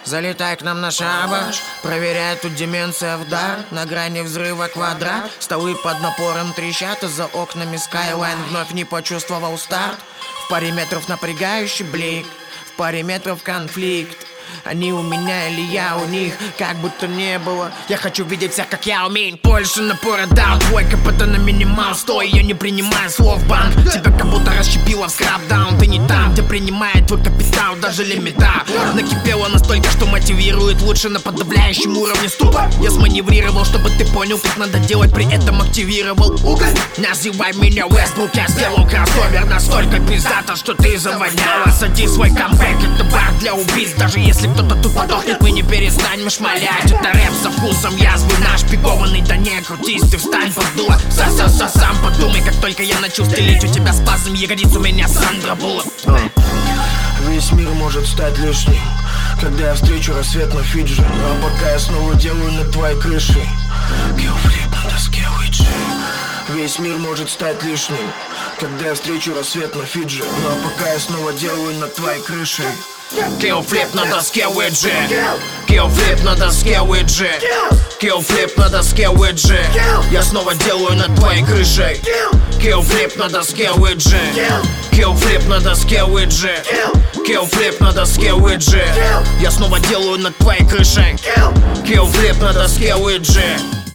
Залетай к нам на шабаш, проверяй, тут деменция в дар. На грани взрыва квадрат, столы под напором трещат, и за окнами Skyline вновь не почувствовал старт. В паре метров напрягающий блик, в паре метров конфликт. Они у меня или я у них, как будто не было. Я хочу видеть всех, как я умею. Больше напора дал, твой КПТ на минимал. Стой, я не принимаю слов банк. Тебя как будто расщепило в скрапдаун. Ты не там, где принимает твой капитал, даже лимита. Накипело настолько, что мотивирует лучше на подавляющем уровне ступор. Я сманеврировал, чтобы ты понял, как надо делать, при этом активировал уголь. Называй меня Westbrook, я сделал кроссовер настолько пиздато, что ты завоняла. Сади свой камбэк, это бар для убийц. Даже если кто-то тут подохнет, мы не перестанем шмалять. Это рэп со вкусом язвы, наш пигованный, да не крутись, ты встань под дуло. Сам подумай, как только я начал стрелять, у тебя спазм ягодиц, у меня Сандра Буллок. Весь мир может стать лишним, когда я встречу рассвет на Фиджи. А пока я снова делаю над твоей крышей киллфлип на доске Уиджи. Весь мир может стать лишним, когда я встречу рассвет на Фиджи. Ну а пока я снова делаю над твоей крышей киллфлип на доске Уиджи. Киллфлип на доске Уиджи. Киллфлип на доске Уиджи. Я снова делаю над твоей крышей киллфлип на доске Уиджи. Киллфлип на доске Уиджи. Киллфлип на доске Уиджи. Я снова делаю над твоей крышей киллфлип на доске Уиджи.